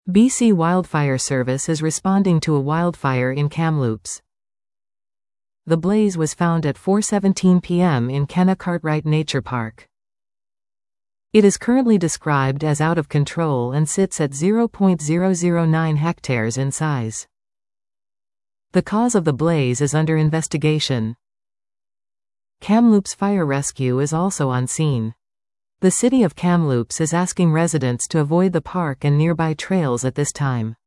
BC Wildfire Service is responding to a wildfire in Kamloops. The blaze was found at 4:17 p.m. in Kenna Cartwright Nature Park. It is currently described as out of control and sits at 0.009 hectares in size. The cause of the blaze is under investigation. Kamloops Fire Rescue is also on scene. The city of Kamloops is asking residents to avoid the park and nearby trails at this time.